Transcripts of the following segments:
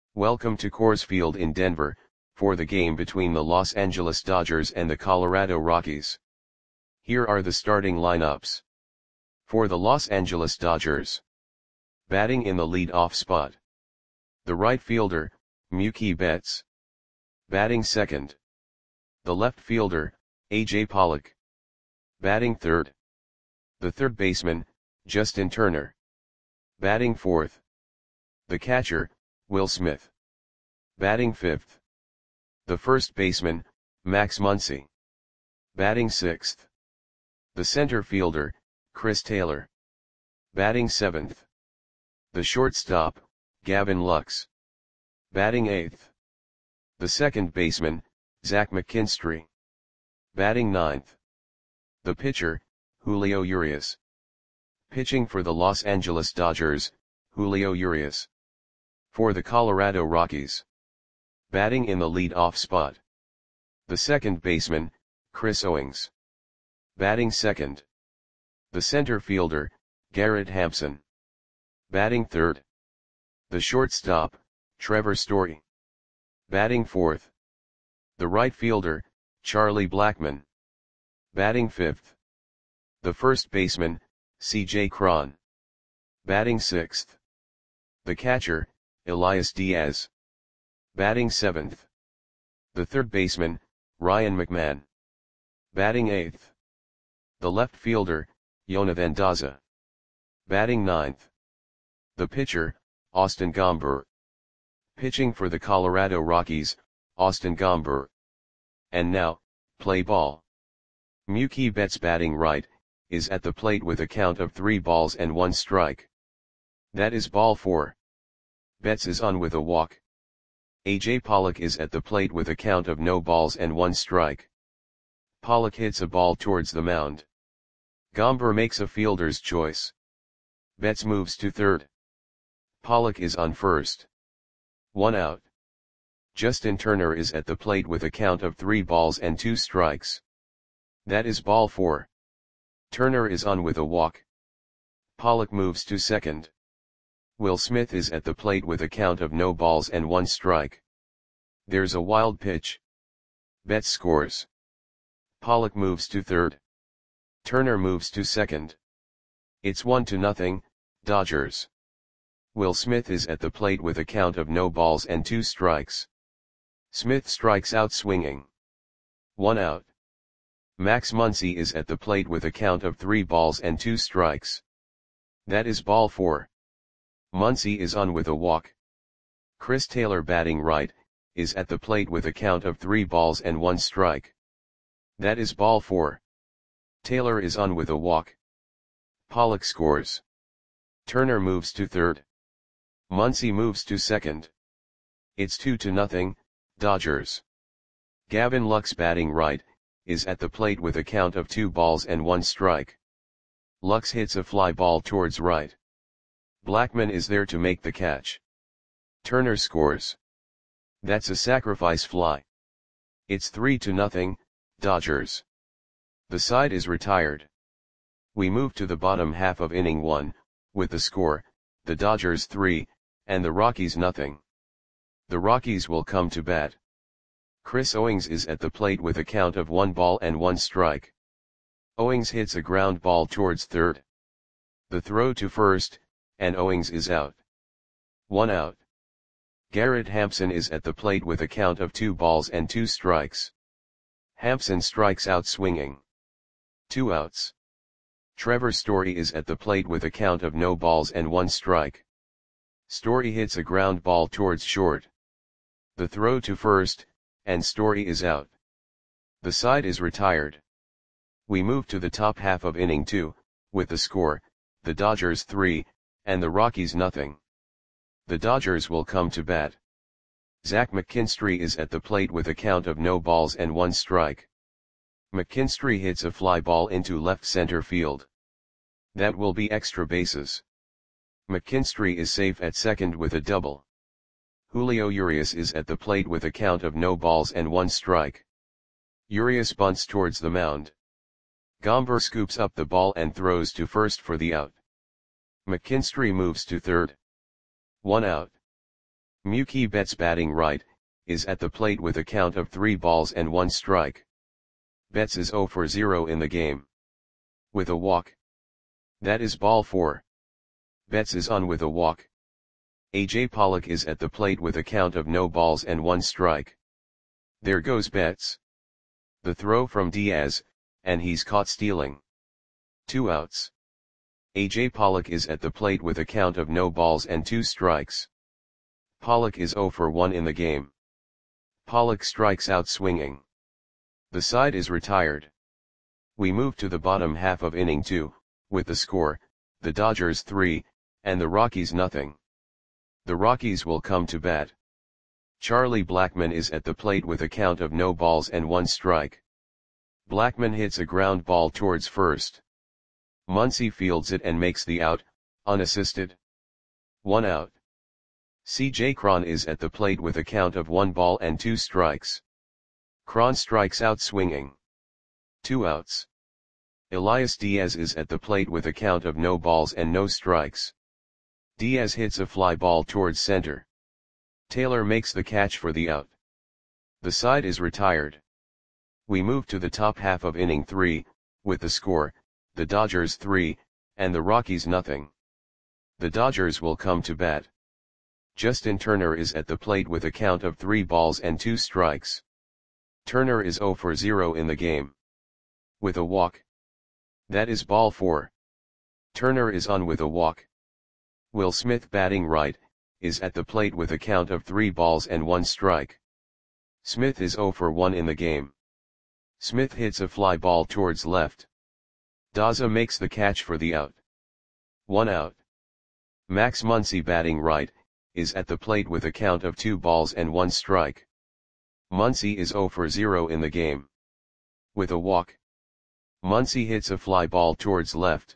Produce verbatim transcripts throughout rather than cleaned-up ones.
Welcome to Coors Field in Denver, for the game between the Los Angeles Dodgers and the Colorado Rockies. Here are the starting lineups. For the Los Angeles Dodgers. Batting in the lead-off spot. The right fielder, Mookie Betts. Batting second. The left fielder, A J Pollock. Batting third. The third baseman, Justin Turner. Batting fourth. The catcher, Will Smith. Batting fifth. The first baseman, Max Muncy. Batting sixth. The center fielder, Chris Taylor. Batting seventh. The shortstop, Gavin Lux. Batting eighth. The second baseman, Zach McKinstry. Batting ninth. The pitcher, Julio Urias. Pitching for the Los Angeles Dodgers, Julio Urias. For the Colorado Rockies. Batting in the lead-off spot. The second baseman, Chris Owings. Batting second. The center fielder, Garrett Hampson. Batting third. The shortstop, Trevor Story. Batting fourth. The right fielder, Charlie Blackmon. Batting fifth. The first baseman, C J Cron. Batting sixth. The catcher, Elias Diaz. Batting seventh. The third baseman, Ryan McMahon. Batting eighth. The left fielder, Jonathan Daza. Batting ninth. The pitcher, Austin Gomber. Pitching for the Colorado Rockies, Austin Gomber. And now, play ball. Mookie Betts batting right, is at the plate with a count of three balls and one strike. That is ball four. Betts is on with a walk. A J Pollock is at the plate with a count of no balls and one strike. Pollock hits a ball towards the mound. Gomber makes a fielder's choice. Betts moves to third. Pollock is on first. One out. Justin Turner is at the plate with a count of three balls and two strikes. That is ball four. Turner is on with a walk. Pollock moves to second. Will Smith is at the plate with a count of no balls and one strike. There's a wild pitch. Betts scores. Pollock moves to third. Turner moves to second. It's one to nothing, Dodgers. Will Smith is at the plate with a count of no balls and two strikes. Smith strikes out swinging. One out. Max Muncy is at the plate with a count of three balls and two strikes. That is ball four. Muncy is on with a walk. Chris Taylor batting right, is at the plate with a count of three balls and one strike. That is ball four. Taylor is on with a walk. Pollock scores. Turner moves to third. Muncy moves to second. It's two to nothing, Dodgers. Gavin Lux batting right, is at the plate with a count of two balls and one strike. Lux hits a fly ball towards right. Blackmon is there to make the catch. Turner scores. That's a sacrifice fly. It's three to nothing, Dodgers. The side is retired. We move to the bottom half of inning one, with the score, the Dodgers three, and the Rockies nothing. The Rockies will come to bat. Chris Owings is at the plate with a count of one ball and one strike. Owings hits a ground ball towards third. The throw to first, and Owings is out. One out. Garrett Hampson is at the plate with a count of two balls and two strikes. Hampson strikes out swinging. Two outs. Trevor Story is at the plate with a count of no balls and one strike. Story hits a ground ball towards short. The throw to first, and Story is out. The side is retired. We move to the top half of inning two, with the score, the Dodgers three, and the Rockies nothing. The Dodgers will come to bat. Zach McKinstry is at the plate with a count of no balls and one strike. McKinstry hits a fly ball into left center field. That will be extra bases. McKinstry is safe at second with a double. Julio Urias is at the plate with a count of no balls and one strike. Urias bunts towards the mound. Gomber scoops up the ball and throws to first for the out. McKinstry moves to third. One out. Mookie Betts batting right, is at the plate with a count of three balls and one strike. Betts is zero for zero in the game. With a walk. That is ball four. Betts is on with a walk. A J Pollock is at the plate with a count of no balls and one strike. There goes Betts. The throw from Diaz, and he's caught stealing. Two outs. A J Pollock is at the plate with a count of no balls and two strikes. Pollock is zero for one in the game. Pollock strikes out swinging. The side is retired. We move to the bottom half of inning two, with the score, the Dodgers three, and the Rockies nothing. The Rockies will come to bat. Charlie Blackmon is at the plate with a count of no balls and one strike. Blackmon hits a ground ball towards first. Muncy fields it and makes the out, unassisted. One out. C J Cron is at the plate with a count of one ball and two strikes. Cron strikes out swinging. Two outs. Elias Diaz is at the plate with a count of no balls and no strikes. Diaz hits a fly ball towards center. Taylor makes the catch for the out. The side is retired. We move to the top half of inning three, with the score, the Dodgers three, and the Rockies nothing. The Dodgers will come to bat. Justin Turner is at the plate with a count of three balls and two strikes. Turner is zero for zero in the game. With a walk. That is ball four. Turner is on with a walk. Will Smith batting right, is at the plate with a count of three balls and one strike. Smith is zero for one in the game. Smith hits a fly ball towards left. Daza makes the catch for the out. One out. Max Muncy batting right, is at the plate with a count of two balls and one strike. Muncy is zero for zero in the game. With a walk. Muncy hits a fly ball towards left.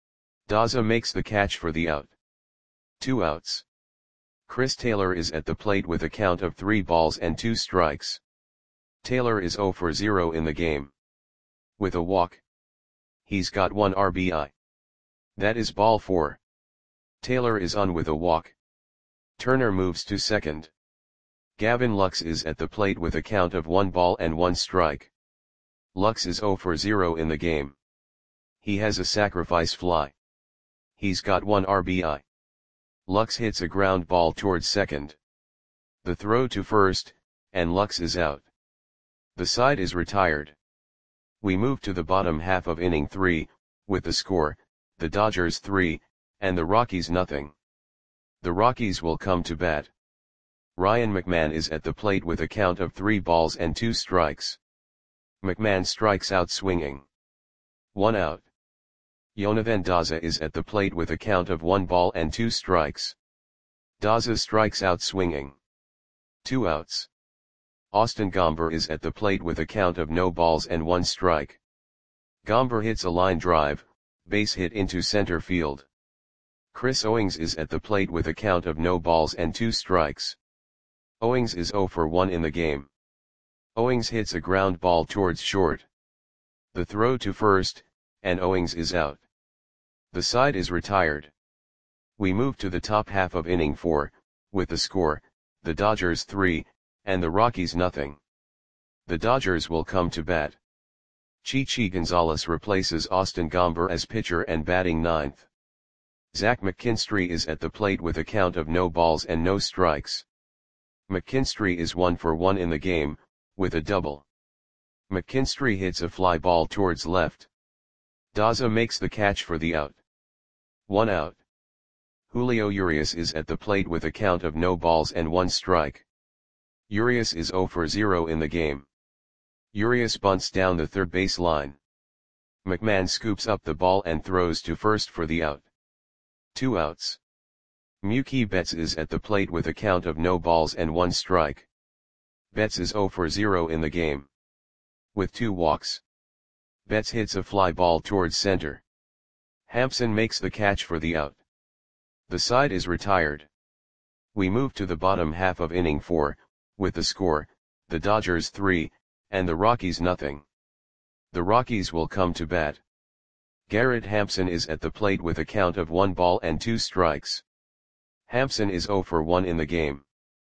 Daza makes the catch for the out. Two outs. Chris Taylor is at the plate with a count of three balls and two strikes. Taylor is zero for zero in the game. With a walk. He's got one R B I. That is ball four. Taylor is on with a walk. Turner moves to second. Gavin Lux is at the plate with a count of one ball and one strike. Lux is zero for zero in the game. He has a sacrifice fly. He's got one R B I. Lux hits a ground ball towards second. The throw to first, and Lux is out. The side is retired. We move to the bottom half of inning three, with the score, the Dodgers three, and the Rockies nothing. The Rockies will come to bat. Ryan McMahon is at the plate with a count of three balls and two strikes. McMahon strikes out swinging. One out. Jonathan Daza is at the plate with a count of one ball and two strikes. Daza strikes out swinging. Two outs. Austin Gomber is at the plate with a count of no balls and one strike. Gomber hits a line drive, base hit into center field. Chris Owings is at the plate with a count of no balls and two strikes. Owings is zero for one in the game. Owings hits a ground ball towards short. The throw to first, and Owings is out. The side is retired. We move to the top half of inning four, with the score, the Dodgers three, and the Rockies nothing. The Dodgers will come to bat. Chichi Gonzalez replaces Austin Gomber as pitcher and batting ninth. Zach McKinstry is at the plate with a count of no balls and no strikes. McKinstry is one for one in the game, with a double. McKinstry hits a fly ball towards left. Daza makes the catch for the out. One out. Julio Urias is at the plate with a count of no balls and one strike. Urias is zero for zero in the game. Urias bunts down the third base line. McMahon scoops up the ball and throws to first for the out. Two outs. Mookie Betts is at the plate with a count of no balls and one strike. Betts is zero for zero in the game. With two walks. Betts hits a fly ball towards center. Hampson makes the catch for the out. The side is retired. We move to the bottom half of inning four, with the score, the Dodgers three, and the Rockies nothing. The Rockies will come to bat. Garrett Hampson is at the plate with a count of one ball and two strikes. Hampson is zero for one in the game.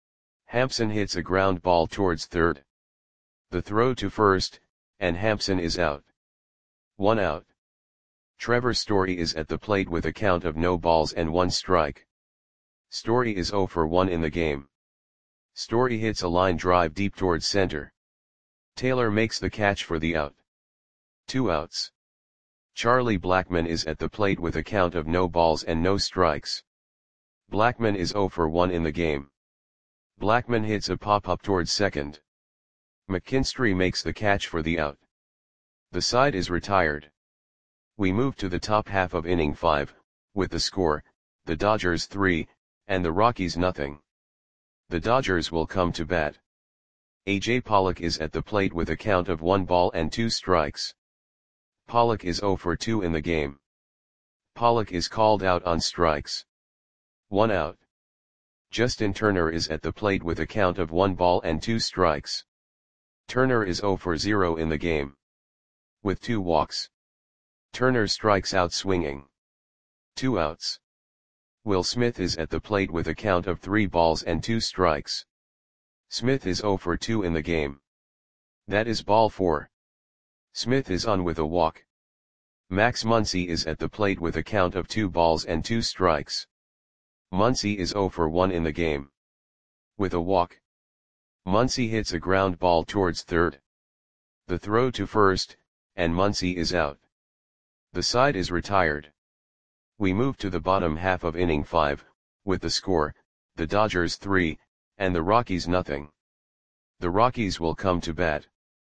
Hampson hits a ground ball towards third. The throw to first, and Hampson is out. One out. Trevor Story is at the plate with a count of no balls and one strike. Story is zero for one in the game. Story hits a line drive deep towards center. Taylor makes the catch for the out. Two outs. Charlie Blackmon is at the plate with a count of no balls and no strikes. Blackmon is zero for one in the game. Blackmon hits a pop-up towards second. McKinstry makes the catch for the out. The side is retired. We move to the top half of inning five, with the score, the Dodgers three, and the Rockies nothing. The Dodgers will come to bat. A J Pollock is at the plate with a count of one ball and two strikes. Pollock is zero for two in the game. Pollock is called out on strikes. One out. Justin Turner is at the plate with a count of one ball and two strikes. Turner is zero for zero in the game. With two walks. Turner strikes out swinging. Two outs. Will Smith is at the plate with a count of three balls and two strikes. Smith is zero for two in the game. That is ball four. Smith is on with a walk. Max Muncy is at the plate with a count of two balls and two strikes. Muncy is zero for one in the game. With a walk. Muncy hits a ground ball towards third. The throw to first, and Muncy is out. The side is retired. We move to the bottom half of inning five, with the score, the Dodgers three, and the Rockies nothing. The Rockies will come to bat.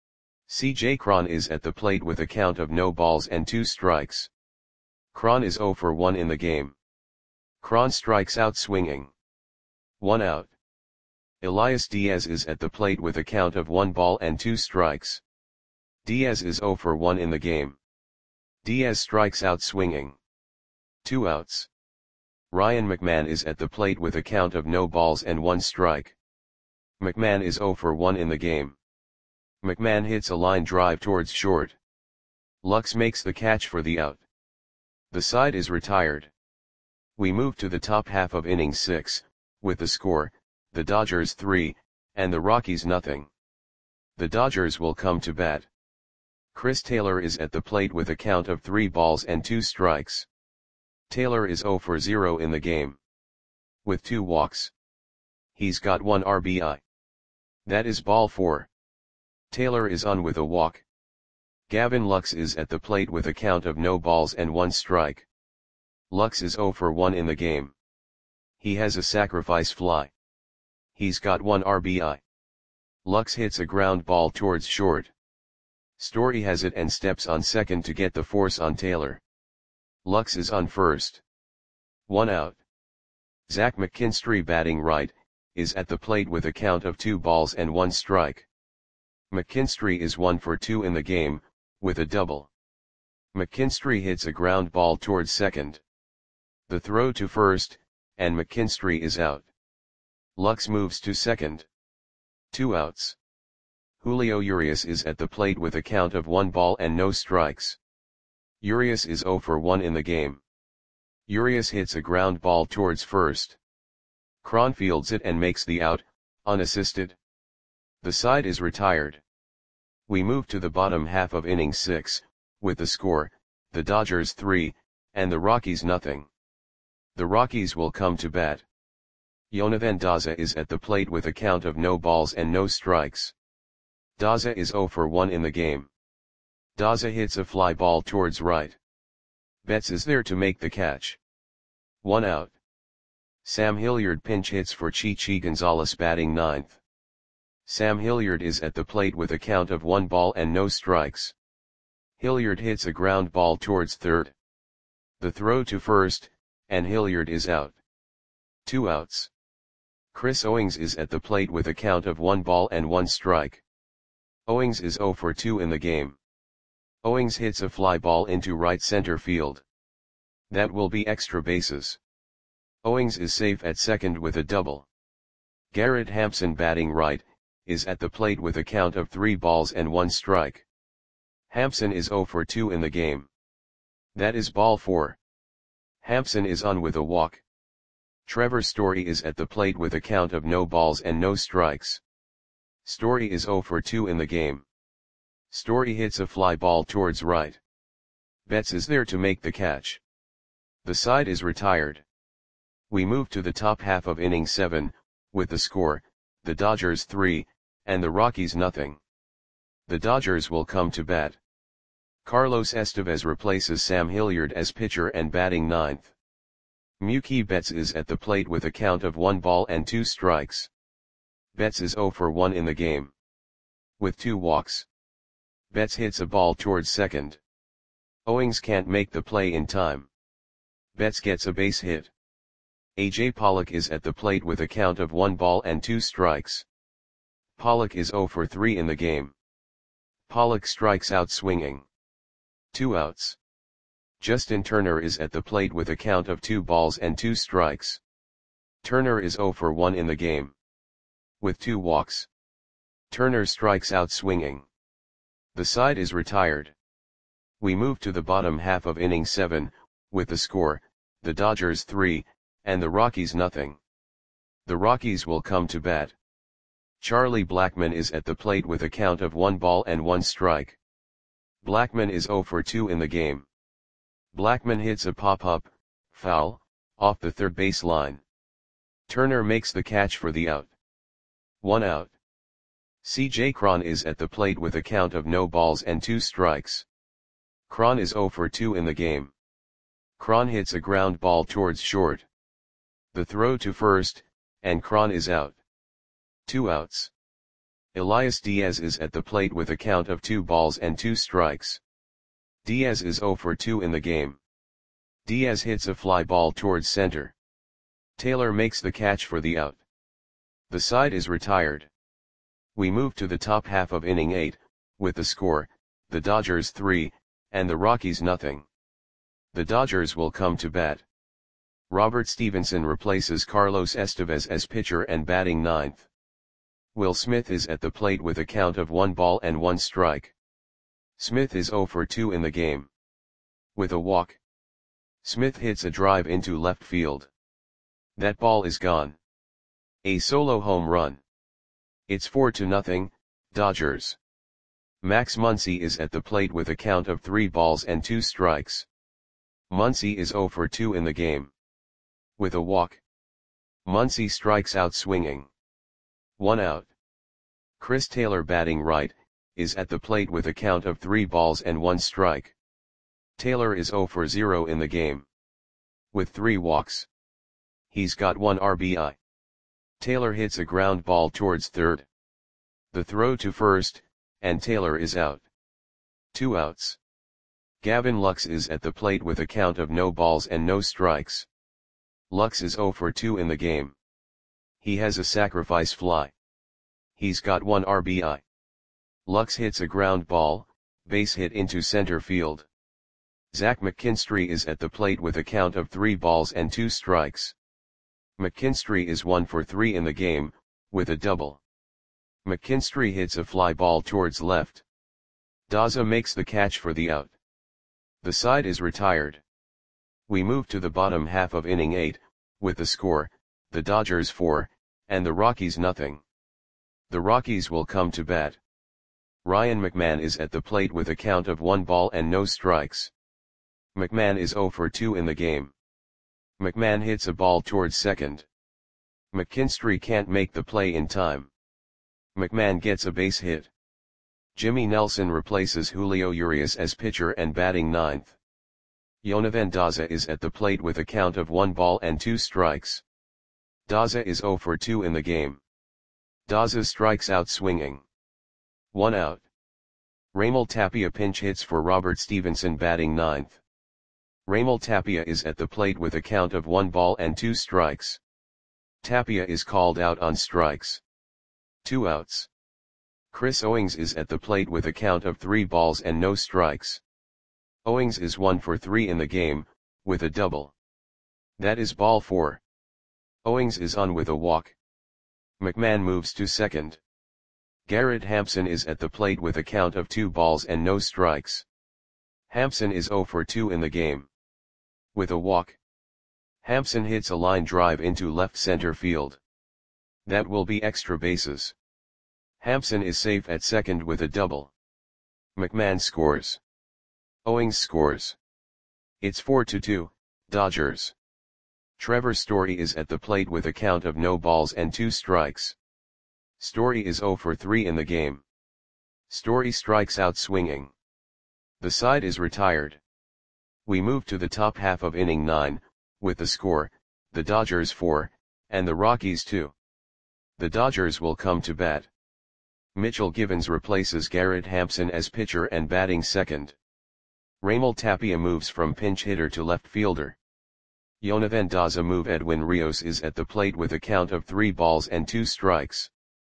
C J Cron is at the plate with a count of no balls and two strikes. Cron is zero for one in the game. Cron strikes out swinging. One out. Elias Diaz is at the plate with a count of one ball and two strikes. Diaz is zero for one in the game. Diaz strikes out swinging. Two outs. Ryan McMahon is at the plate with a count of no balls and one strike. McMahon is zero for one in the game. McMahon hits a line drive towards short. Lux makes the catch for the out. The side is retired. We move to the top half of inning six, with the score, the Dodgers three, and the Rockies nothing. The Dodgers will come to bat. Chris Taylor is at the plate with a count of three balls and two strikes. Taylor is zero for zero in the game. With two walks. He's got one R B I. That is ball four. Taylor is on with a walk. Gavin Lux is at the plate with a count of no balls and one strike. Lux is zero for one in the game. He has a sacrifice fly. He's got one R B I. Lux hits a ground ball towards short. Story has it and steps on second to get the force on Taylor. Lux is on first. One out. Zach McKinstry, batting right, is at the plate with a count of two balls and one strike. McKinstry is one for two in the game, with a double. McKinstry hits a ground ball towards second. The throw to first, and McKinstry is out. Lux moves to second. Two outs. Julio Urias is at the plate with a count of one ball and no strikes. Urias is zero for one in the game. Urias hits a ground ball towards first. Cron fields it and makes the out, unassisted. The side is retired. We move to the bottom half of inning six, with the score, the Dodgers three, and the Rockies nothing. The Rockies will come to bat. Jonathan Daza is at the plate with a count of no balls and no strikes. Daza is zero for one in the game. Daza hits a fly ball towards right. Betts is there to make the catch. One out. Sam Hilliard pinch hits for Chichi Gonzalez, batting ninth. Sam Hilliard is at the plate with a count of one ball and no strikes. Hilliard hits a ground ball towards third. The throw to first, and Hilliard is out. Two outs. Chris Owings is at the plate with a count of one ball and one strike. Owings is zero for two in the game. Owings hits a fly ball into right center field. That will be extra bases. Owings is safe at second with a double. Garrett Hampson, batting right, is at the plate with a count of three balls and one strike. Hampson is zero for two in the game. That is ball four. Hampson is on with a walk. Trevor Story is at the plate with a count of no balls and no strikes. Story is zero for two in the game. Story hits a fly ball towards right. Betts is there to make the catch. The side is retired. We move to the top half of inning seven, with the score, the Dodgers three, and the Rockies nothing. The Dodgers will come to bat. Carlos Estevez replaces Sam Hilliard as pitcher and batting ninth. Mookie Betts is at the plate with a count of one ball and two strikes. Betts is zero for one in the game. With two walks. Betts hits a ball towards second. Owings can't make the play in time. Betts gets a base hit. A J Pollock is at the plate with a count of one ball and two strikes. Pollock is zero for three in the game. Pollock strikes out swinging. Two outs. Justin Turner is at the plate with a count of two balls and two strikes. Turner is zero for one in the game. With two walks. Turner strikes out swinging. The side is retired. We move to the bottom half of inning seven, with the score, the Dodgers three, and the Rockies nothing. The Rockies will come to bat. Charlie Blackmon is at the plate with a count of one ball and one strike. Blackmon is zero for two in the game. Blackmon hits a pop-up, foul, off the third base line. Turner makes the catch for the out. One out. C J Cron is at the plate with a count of no balls and two strikes. Cron is zero for two in the game. Cron hits a ground ball towards short. The throw to first, and Cron is out. Two outs. Elias Diaz is at the plate with a count of two balls and two strikes. Diaz is zero for two in the game. Diaz hits a fly ball towards center. Taylor makes the catch for the out. The side is retired. We move to the top half of inning eight, with the score, the Dodgers three, and the Rockies nothing. The Dodgers will come to bat. Robert Stevenson replaces Carlos Estevez as pitcher and batting ninth. Will Smith is at the plate with a count of one ball and one strike. Smith is zero for two in the game. With a walk. Smith hits a drive into left field. That ball is gone. A solo home run. It's four to nothing, Dodgers. Max Muncy is at the plate with a count of three balls and two strikes. Muncy is zero for two in the game. With a walk. Muncy strikes out swinging. One out. Chris Taylor batting right, is at the plate with a count of three balls and one strike. Taylor is zero for zero in the game. With three walks. He's got one R B I. Taylor hits a ground ball towards third. The throw to first, and Taylor is out. Two outs. Gavin Lux is at the plate with a count of no balls and no strikes. Lux is zero for two in the game. He has a sacrifice fly. He's got one R B I. Lux hits a ground ball, base hit into center field. Zach McKinstry is at the plate with a count of three balls and two strikes. McKinstry is one for three in the game, with a double. McKinstry hits a fly ball towards left. Daza makes the catch for the out. The side is retired. We move to the bottom half of inning eight, with the score, the Dodgers four, and the Rockies nothing. The Rockies will come to bat. Ryan McMahon is at the plate with a count of one ball and no strikes. McMahon is zero for two in the game. McMahon hits a ball towards second. McKinstry can't make the play in time. McMahon gets a base hit. Jimmy Nelson replaces Julio Urias as pitcher and batting ninth. Yonavan Daza is at the plate with a count of one ball and two strikes. Daza is zero for two in the game. Daza strikes out swinging. One out. Raimel Tapia pinch hits for Robert Stevenson batting ninth. Raimel Tapia is at the plate with a count of one ball and two strikes. Tapia is called out on strikes. Two outs. Chris Owings is at the plate with a count of three balls and no strikes. Owings is one for three in the game, with a double. That is ball four. Owings is on with a walk. McMahon moves to second. Garrett Hampson is at the plate with a count of two balls and no strikes. Hampson is zero for two in the game. With a walk. Hampson hits a line drive into left center field. That will be extra bases. Hampson is safe at second with a double. McMahon scores. Owings scores. It's four to two, Dodgers. Trevor Story is at the plate with a count of no balls and two strikes. Story is zero for three in the game. Story strikes out swinging. The side is retired. We move to the top half of inning nine, with the score, the Dodgers four, and the Rockies two. The Dodgers will come to bat. Mitchell Givens replaces Garrett Hampson as pitcher and batting second. Raimel Tapia moves from pinch hitter to left fielder. Jonathan Daza move Edwin Rios is at the plate with a count of three balls and two strikes.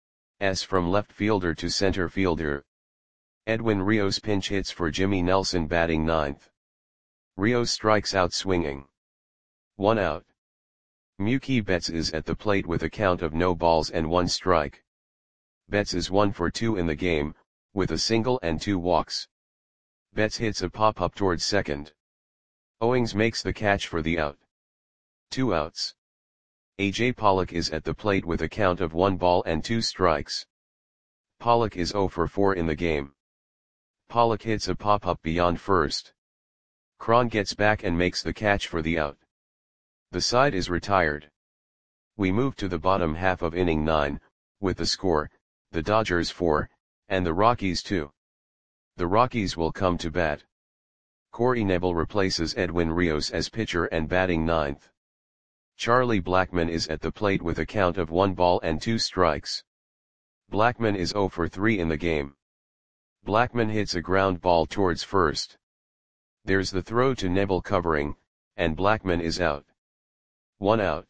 S from left fielder to center fielder. Edwin Rios pinch hits for Jimmy Nelson batting ninth. Rios strikes out swinging. One out. Mookie Betts is at the plate with a count of no balls and one strike. Betts is one for two in the game, with a single and two walks. Betts hits a pop-up towards second. Owings makes the catch for the out. Two outs. A J Pollock is at the plate with a count of one ball and two strikes. Pollock is zero for four in the game. Pollock hits a pop-up beyond first. Cron gets back and makes the catch for the out. The side is retired. We move to the bottom half of inning nine, with the score, the Dodgers four, and the Rockies two. The Rockies will come to bat. Corey Knebel replaces Edwin Rios as pitcher and batting ninth. Charlie Blackmon is at the plate with a count of one ball and two strikes. Blackmon is zero for three in the game. Blackmon hits a ground ball towards first. There's the throw to Knebel covering, and Blackmon is out. One out.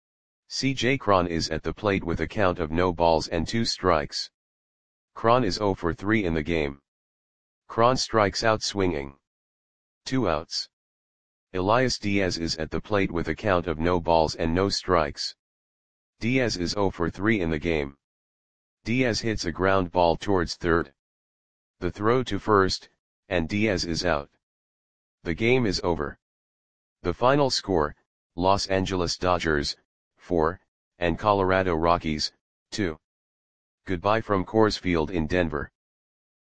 C J Cron is at the plate with a count of no balls and two strikes. Cron is zero for three in the game. Cron strikes out swinging. Two outs. Elias Diaz is at the plate with a count of no balls and no strikes. Diaz is zero for three in the game. Diaz hits a ground ball towards third. The throw to first, and Diaz is out. The game is over. The final score, Los Angeles Dodgers, four, and Colorado Rockies, two. Goodbye from Coors Field in Denver.